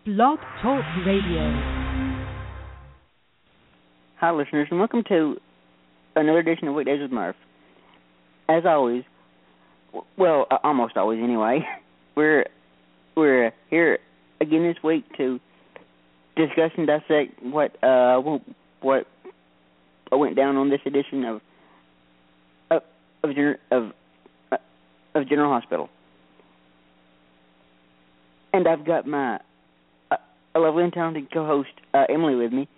Blog Talk Radio. Hi, listeners, and welcome to another edition of Weekdays with Murph. As always, well, almost always anyway, we're here again this week to discuss and dissect what went down on this edition of General Hospital. And I've got my a lovely and talented co-host Emily with me.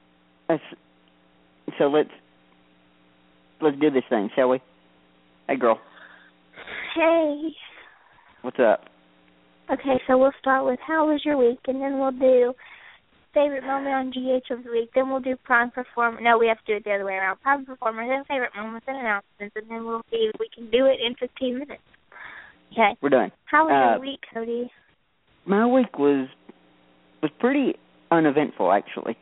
So let's do this thing, shall we? Hey, girl. Hey. What's up? Okay, so we'll start with how was your week, and then we'll do favorite moment on GH of the week. Then we'll do prime performer. No, we have to do it the other way around. Prime performers, then favorite moments and announcements, and then we'll see if we can do it in 15 minutes. Okay. We're done. How was your week, Cody? My week was pretty uneventful, actually.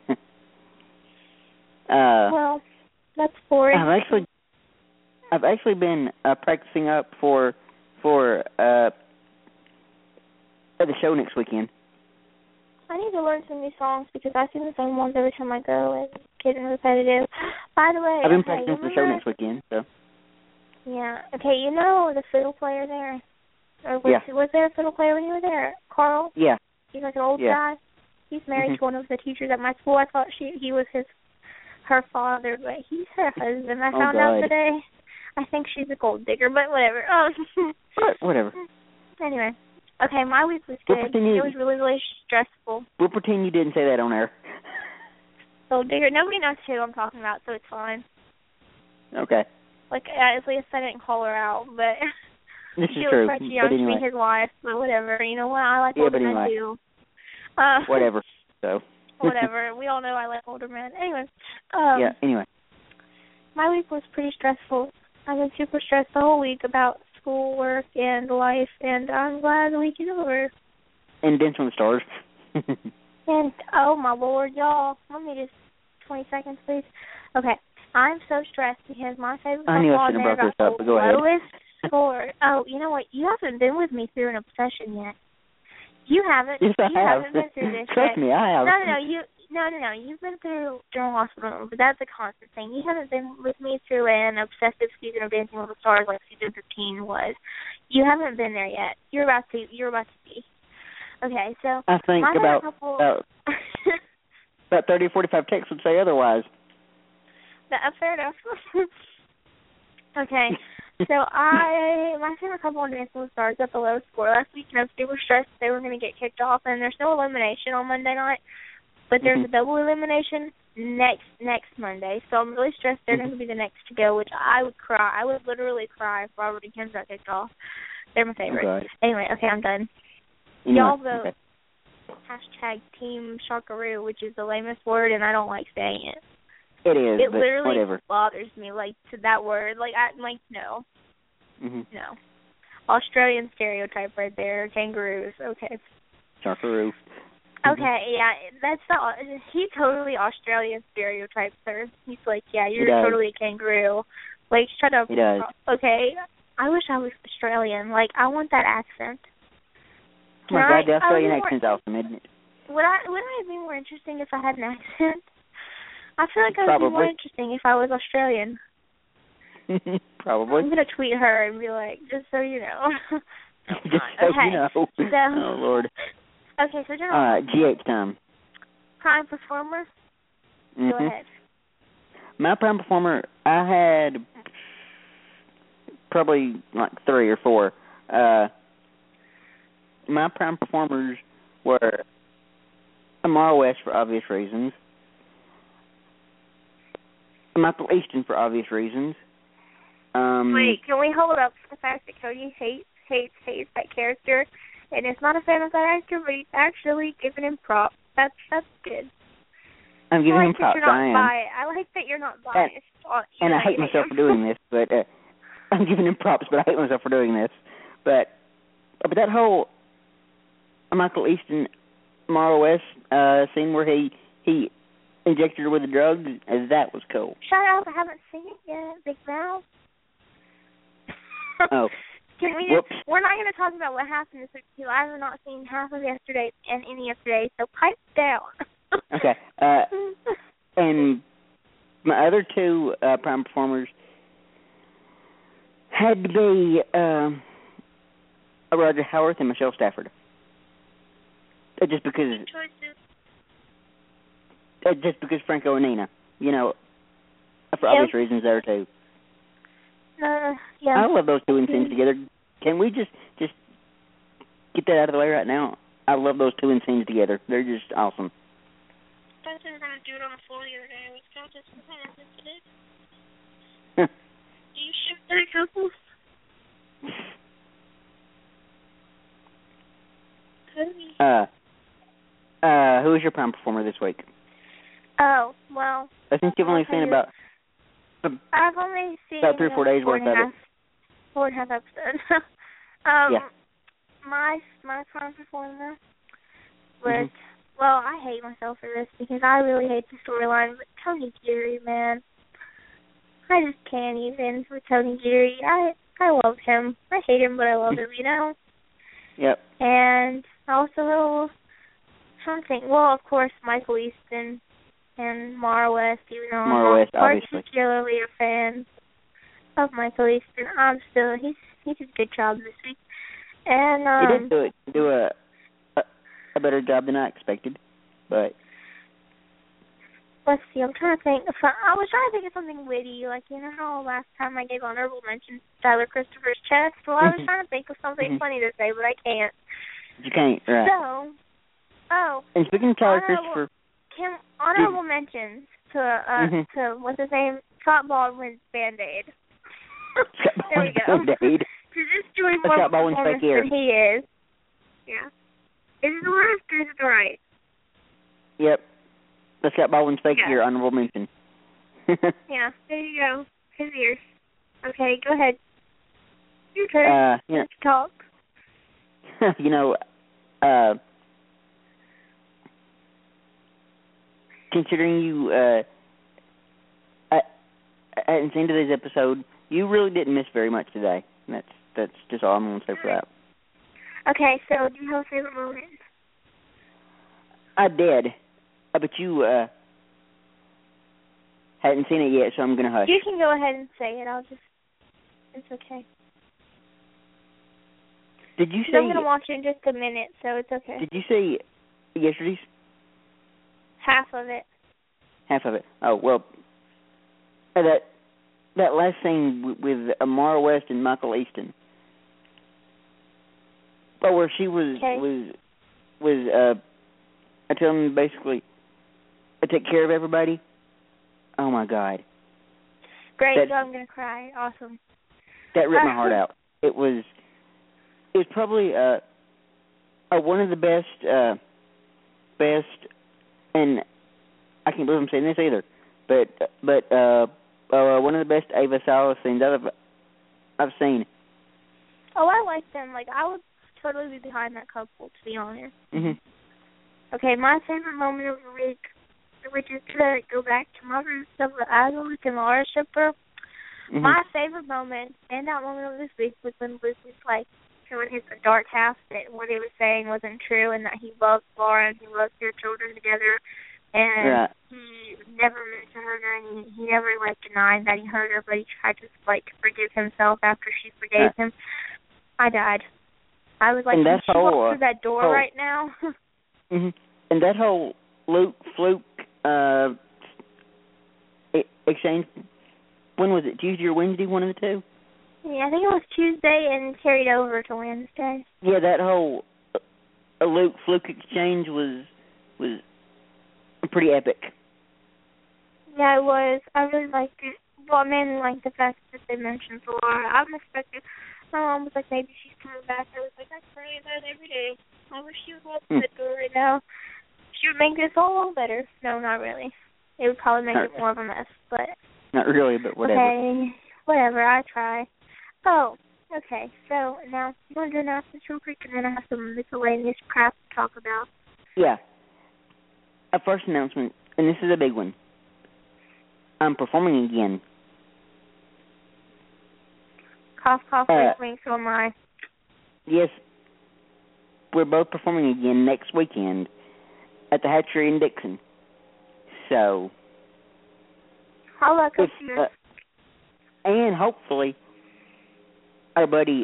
Well, that's boring. I've actually been practicing up for the show next weekend. I need to learn some new songs because I sing the same ones every time I go, and it's getting repetitive. By the way, I've been practicing for the show next weekend, so. Yeah. Okay, you know the fiddle player there? Or was there a fiddle player when you were there? Carl? Yeah. He's like an old guy. He's married to one of the teachers at my school. I thought he was her father, but he's her husband. I found out today. I think she's a gold digger, but whatever. Whatever. Anyway. Okay, my week was good. It was really, really stressful. We'll pretend you didn't say that on air. Gold digger. Nobody knows who I'm talking about, so it's fine. Okay. Like, at least I didn't call her out, but this she is was true. pretty young to be his wife, but whatever. You know what? I like older men too. Whatever. So. Whatever. We all know I like older men. Anyway. Anyway. My week was pretty stressful. I've been super stressed the whole week about schoolwork and life, and I'm glad the week is over. And Dance on the Stars. And, oh my Lord, y'all. Let me just, 20 seconds, please. Okay. I'm so stressed because my favorite football there got the lowest score. Oh, you know what? You haven't been with me through an obsession yet. You haven't. Yes, I you have. Haven't been through this Trust yet. me, I have. No. You've been through General Hospital, but that's a constant thing. You haven't been with me through an obsessive season of Dancing with the Stars like season 15 was. You haven't been there yet. You're about to be. Okay, so I think about 30 or 45 texts would say otherwise. Fair enough. Okay. So my favorite couple on Dancing with the Stars got the lowest score last week, and I was super stressed they were going to get kicked off, and there's no elimination on Monday night. But there's a double elimination next Monday, so I'm really stressed they're going to be the next to go, which I would cry. I would literally cry if Robert and Kim got kicked off. They're my favorite. Okay. Anyway, okay, I'm done. Y'all vote #Team Sharkaroo, which is the lamest word, and I don't like saying it. It is, it but literally whatever. bothers me, to that word. No. Mm-hmm. No. Australian stereotype right there. Kangaroos. Okay. Sharkaroo. Okay, yeah, he totally Australian stereotypes her. He's like, yeah, you're totally a kangaroo. Like, shut up. He does. Okay, I wish I was Australian. Like, I want that accent. Oh my God, the Australian accent's awesome, isn't it? Would I be more interesting if I had an accent? I feel like I would be more interesting if I was Australian. Probably. I'm going to tweet her and be like, just so you know. Just so you know. Oh, Lord. Okay, so General GH time. Prime performer? Go ahead. My prime performer, I had probably like 3 or 4. My prime performers were Amara West for obvious reasons, Michael Easton for obvious reasons. Wait, can we hold up the fact that Cody hates that character? And it's not a fan of that actor, but he's actually giving him props. That's good. I'm giving him props. I am. I like that you're not biased. And I hate myself for doing this, but I'm giving him props, but I hate myself for doing this. But that whole Michael Easton, Mara West scene where he injected her with the drugs, that was cool. Shut up! I haven't seen it yet. Big mouth. Oh. Can we just, we're not going to talk about what happened this week, too. I have not seen half of yesterday and any of today, so pipe down. Okay. And my other two prime performers had to be Roger Howarth and Michelle Stafford. Just because Franco and Nina, you know, for obvious reasons there too. Yeah. I love those two in scenes together. Can we just get that out of the way right now? I love those two in scenes together. They're just awesome. I thought they were going to do it on the floor the other day. I was just today. Do you ship that couple? Who was your prime performer this week? Oh, well. I think you've only seen I've only seen about 3 or 4 days worth of it. 4.5 episodes. Yeah. My prime performer was, well, I hate myself for this because I really hate the storyline, but Tony Geary, man. I just can't even with Tony Geary. I love him. I hate him, but I love him, you know? Yep. And also, something, well, of course, Michael Easton and Mara West, even though I'm not particularly a fan of Michael Easton. He did a good job this week. And he did do a better job than I expected, but let's see. I'm trying to think. I was trying to think of something witty, like you know how last time I gave honorable mention to Tyler Christopher's chest. Well, I was trying to think of something funny to say, but I can't. You can't, right? So, and speaking of Tyler Christopher, honorable mentions to what's his name, Scott Baldwin's Band-Aid. There we go. Band-Aid. He's just doing more performance than he is. Yeah. Is it the left or is it the right? Yep. That's Scott Baldwin's fake ear, honorable mention. Yeah, there you go. His ears. Okay, go ahead. Your turn. Let's talk. You know, considering you I hadn't seen today's episode, you really didn't miss very much today. That's just all I'm going to say for that. Okay, so do you have a favorite moment? I did, but you hadn't seen it yet, so I'm going to hush. You can go ahead and say it. It's okay. Did you say? I'm going to watch it in just a minute, so it's okay. Did you say yesterday's? Half of it. Half of it. Oh, well, that last scene with Amara West and Michael Easton, where she was telling them basically to take care of everybody. Oh my God! Great, so I'm gonna cry. Awesome. That ripped my heart out. It was probably one of the best, and I can't believe I'm saying this either, but one of the best Ava Salas scenes I've seen. Oh, I like them. Like, I would totally be behind that couple, to be honest. Okay, my favorite moment of the week, which is to go back to my roots of the Azalea and Laura shipper. My favorite moment, standout moment of this week, was when Luke was like showing his dark half that what he was saying wasn't true, and that he loves Laura and he loves their children together, and he never meant to hurt her, and he never like denied that he hurt her, but he tried to like forgive himself after she forgave him. I died. I was like, can she walk through that door right now? And that whole Luke Fluke exchange, when was it? Tuesday or Wednesday? One of the two. Yeah, I think it was Tuesday and carried over to Wednesday. Yeah, that whole Luke Fluke exchange was pretty epic. Yeah, it was. I really liked it. Well, I mean, like the fact that they mentioned Laura. I was expecting. My mom was like, maybe she's coming back. I was like, I pray that every day. I wish she would walk through the door right now. She would make this all a little better. No, not really. It would probably make it more of a mess, but... Not really, but whatever. Okay, whatever. I try. Oh, okay. So, now, I'm going to do announcements real quick, and then I have some miscellaneous crap to talk about. Yeah. A first announcement, and this is a big one. I'm performing again. Cough, cough, wink, so am I. Yes, we're both performing again next weekend at the Hatchery in Dixon. So, I'll look up here. And hopefully, our buddy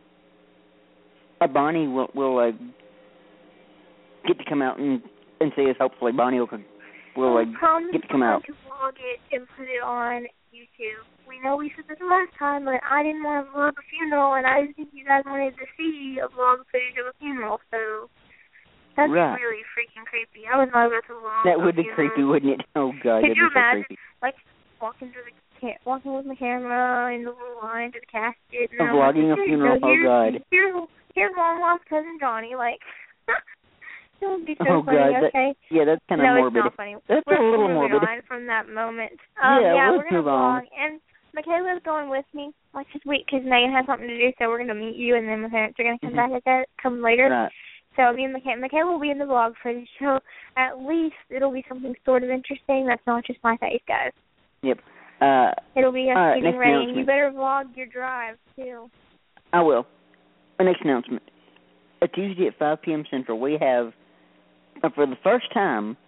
Bonnie will get to come out and see us. Hopefully, Bonnie will get to come out. To vlog it and put it on YouTube. We know we said this last time, but I didn't want to vlog a funeral, and I didn't think you guys wanted to see a vlog footage of a funeral, so that's really freaking creepy. I was not about to vlog. That would be creepy, wouldn't it? Oh God, that'd be so creepy. Like walking with my camera in the little line to the casket. And vlogging a funeral. Oh God. Here's long lost cousin Johnny. Like, it would be so funny. God, okay. That's kind of morbid. No, it's not funny. That's a little morbid. On from that moment. Let's we're gonna move on. vlog, and Michaela's going with me like this week because Megan has something to do. So we're gonna meet you, and then my parents are gonna come back come later. Right. So me and Michaela will be in the vlog footage. So at least it'll be something sort of interesting. That's not just my face, guys. Yep. It'll be us getting ready, and you better vlog your drive too. I will. Next announcement. A Tuesday at 5 p.m. Central, we have, for the first time,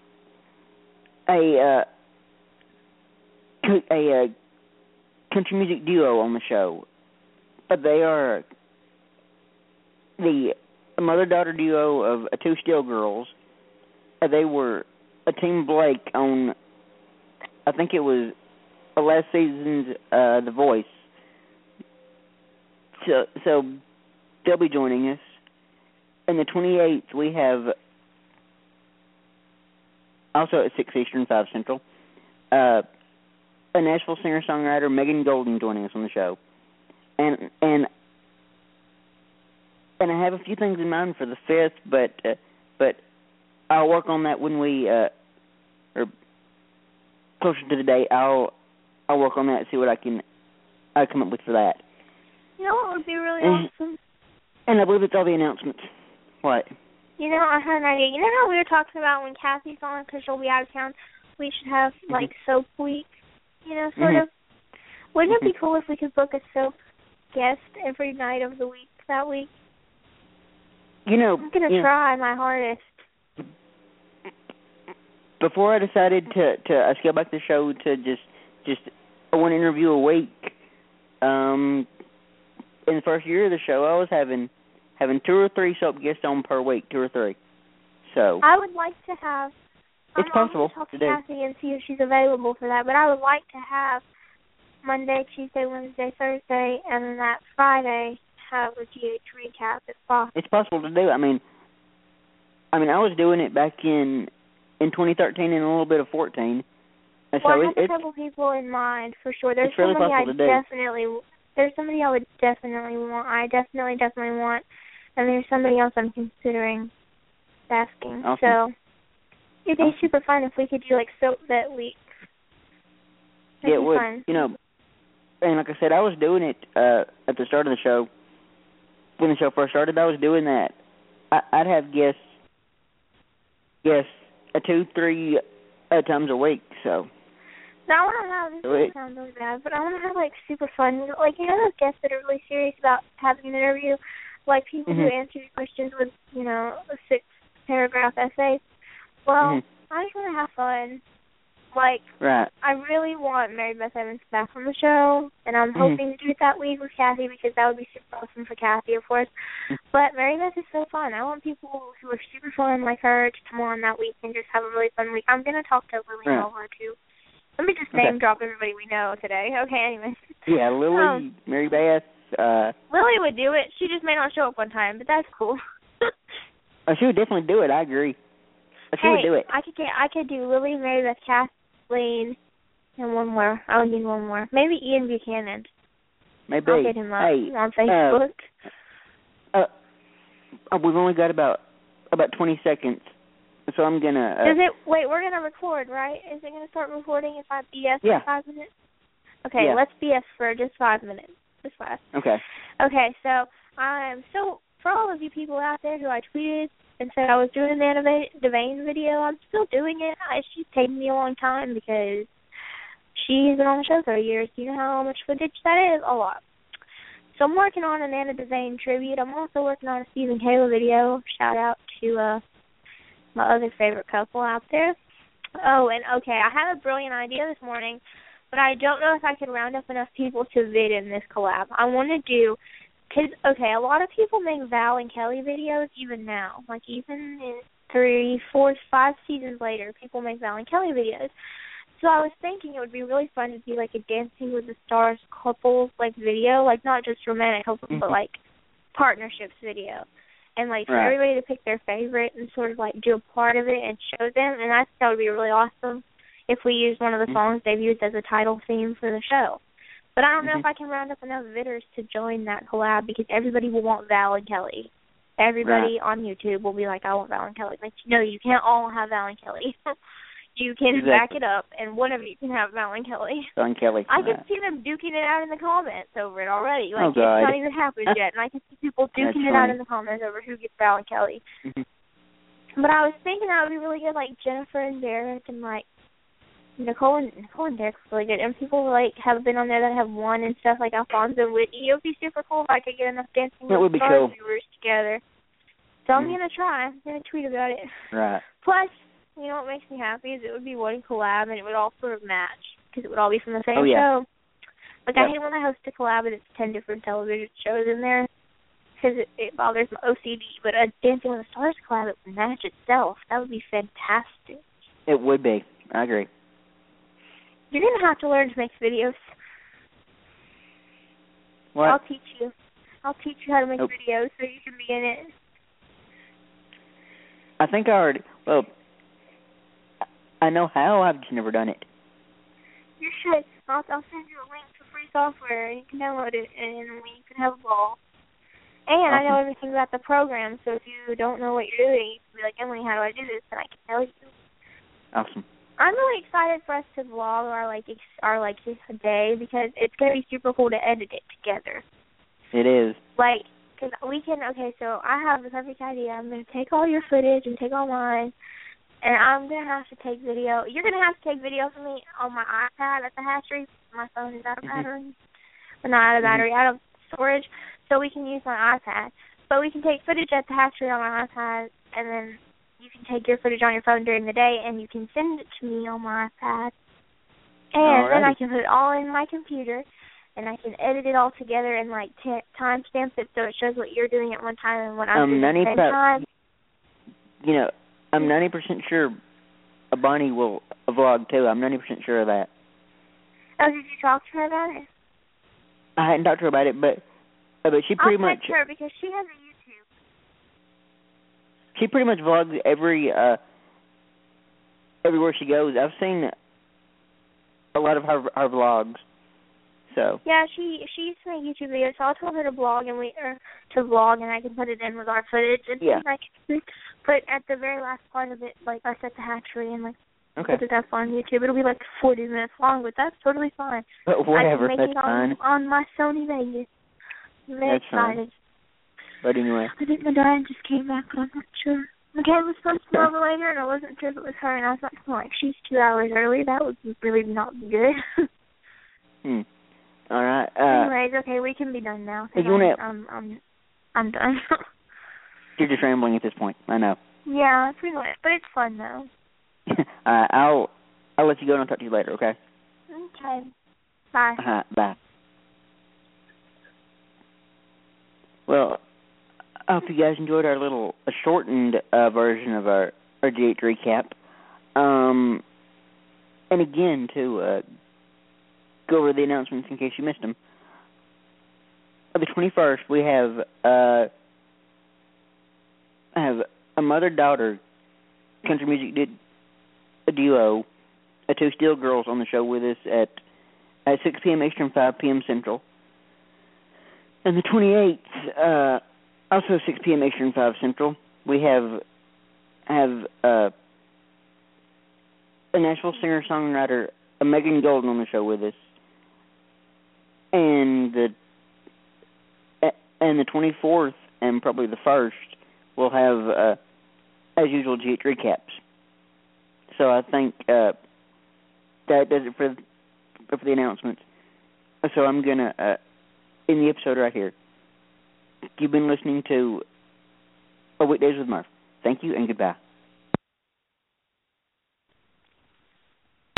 a country music duo on the show. But they are the mother-daughter duo of Two Steel Girls. They were a Team Blake on, I think it was last season's The Voice. So they'll be joining us. And the 28th, we have, also at 6 Eastern, 5 Central, a Nashville singer-songwriter, Megan Golden, joining us on the show. And I have a few things in mind for the 5th, but I'll work on that when we, or closer to the date, I'll work on that and see what I come up with for that. You know what would be really awesome? And I believe it's all the announcements. What? You know, I had an idea. You know how we were talking about when Kathy's on because she'll be out of town, we should have, like, soap week, you know, sort of? Wouldn't it be cool if we could book a soap guest every night of the week that week? You know, I'm going to try my hardest. Before I decided to scale back the show to just one interview a week, in the first year of the show, I was having 2 or 3 soap guests on per week, 2 or 3. So I would like to have. It's possible to talk to do. Kathy and see if she's available for that. But I would like to have Monday, Tuesday, Wednesday, Thursday, and then that Friday have a GH recap if possible. It's possible to do. I mean, I was doing it back in 2013 and a little bit of 14. So I have a couple people in mind for sure. There's really somebody there's somebody I would definitely want. I definitely want, and there's somebody else I'm considering asking. Awesome. So it'd be super fun if we could do like soap that week. Yeah, it would. Fun. You know, and like I said, I was doing it at the start of the show. When the show first started, I was doing that. I'd have guests 2-3 times a week. So. Now I want to have, this doesn't sound really bad, but I want to have, like, super fun, like, you know those guests that are really serious about having an interview, like people who answer your questions with, you know, 6-paragraph essays? Well, I just want to have fun. Like, I really want Mary Beth Evans back on the show, and I'm hoping to do it that week with Kathy because that would be super awesome for Kathy, of course. But Mary Beth is so fun. I want people who are super fun like her to come on that week and just have a really fun week. I'm going to talk to Lily Nova, too. Let me just name drop everybody we know today. Okay, anyway. Yeah, Lily, Mary Beth. Lily would do it. She just may not show up one time, but that's cool. She would definitely do it. I agree. She would do it. I could do Lily, Mary Beth, Kathleen, and one more. I would need one more. Maybe Ian Buchanan. Maybe. I'll get him up on Facebook. We've only got about 20 seconds. So I'm going to... Wait, we're going to record, right? Is it going to start recording if I BS for 5 minutes? Okay, let's BS for just 5 minutes. Just 5. Okay. Okay, so for all of you people out there who I tweeted and said I was doing the Devane video, I'm still doing it. She's taken me a long time because she's been on the show 30 years. Do you know how much footage that is? A lot. So I'm working on an Anna Devane tribute. I'm also working on a Steve and Kayla video. Shout out to my other favorite couple out there. Oh, and okay, I had a brilliant idea this morning, but I don't know if I could round up enough people to vid in this collab. I want to do, because, okay, a lot of people make Val and Kelly videos even now. Like, even in 3, 4, 5 seasons later, people make Val and Kelly videos. So I was thinking it would be really fun to do, like, a Dancing with the Stars couples, like, video. Like, not just romantic couples, but, like, partnerships video. And, like, for everybody to pick their favorite and sort of, like, do a part of it and show them. And I think that would be really awesome if we used one of the songs they've used as a title theme for the show. But I don't know if I can round up enough vidders to join that collab, because everybody will want Val and Kelly. Everybody on YouTube will be like, I want Val and Kelly. Like, no, you can't all have Val and Kelly. You can back it up, and one of you can have Val and Kelly. Val and Kelly. I can see them duking it out in the comments over it already. Like, oh, God. It's not even happened yet, and I can see people duking it out in the comments over who gets Val and Kelly. But I was thinking that would be really good, like Jennifer and Derek, and like Nicole and Derek's really good. And people like have been on there that have won and stuff, like Alfonso and Whitney. It would be super cool if I could get enough Dancing with the Stars viewers together. So I'm gonna try. I'm gonna tweet about it. Right. Plus, you know what makes me happy is it would be one collab and it would all sort of match, because it would all be from the same show. Like, I hate when I host a collab and it's 10 different television shows in there, because it bothers my OCD. But a Dancing with the Stars collab, it would match itself. That would be fantastic. It would be. I agree. You're going to have to learn to make videos. What? I'll teach you. I'll teach you how to make videos so you can be in it. I think I already, well, I know how, I've just never done it. You should. I'll send you a link to free software, and you can download it, and you can have a ball. And I know everything about the program, so if you don't know what you're doing, you can be like, Emily, how do I do this? And I can tell you. Awesome. I'm really excited for us to vlog our day, because it's going to be super cool to edit it together. It is. Like, because we can, okay, so I have the perfect idea. I'm going to take all your footage and take all mine, and I'm going to have to take video. You're going to have to take video for me on my iPad at the hatchery. My phone is out of battery. Well, not out of battery, out of storage, so we can use my iPad. But we can take footage at the hatchery on my iPad, and then you can take your footage on your phone during the day, and you can send it to me on my iPad. And then I can put it all in my computer, and I can edit it all together and, like, timestamp it so it shows what you're doing at one time and what I'm doing at the same time. You know, I'm 90% sure Bonnie will vlog, too. I'm 90% sure of that. Oh, did you talk to her about it? I hadn't talked to her about it, but she pretty much... I'll text her because she has a YouTube. She pretty much vlogs everywhere she goes. I've seen a lot of her vlogs. So yeah, she used to make YouTube videos, so I told her to vlog and I can put it in with our footage, and I can put at the very last part of it, like I set the hatchery and like put it up on YouTube. It'll be like 40 minutes long, but that's totally fine. But whatever, I can make it on my Sony Vegas. I'm very excited. But anyway, I think my dad just came back, but I'm not sure. McKay was supposed to come over later, and I wasn't sure if it was her, and I was like, she's 2 hours early. That would really not be good. All right. Anyways, okay, we can be done now. I'm done. You're just rambling at this point. I know. Yeah, pretty much, but it's fun though. I'll let you go and I'll talk to you later. Okay. Okay. Bye. Bye. Well, I hope you guys enjoyed our little shortened version of our GH recap. And again, to go over the announcements in case you missed them. On the 21st, we have a mother-daughter country music duo, Two Steel Girls, on the show with us at 6 p.m. Eastern, 5 p.m. Central. And the 28th, also 6 p.m. Eastern, 5 Central, we have a Nashville singer-songwriter, Megan Golden, on the show with us. And the 24th and probably the 1st, we'll have, as usual, GH recaps. So I think that does it for the announcements. So I'm gonna in the episode right here. You've been listening to Weekdays with Murph. Thank you and goodbye.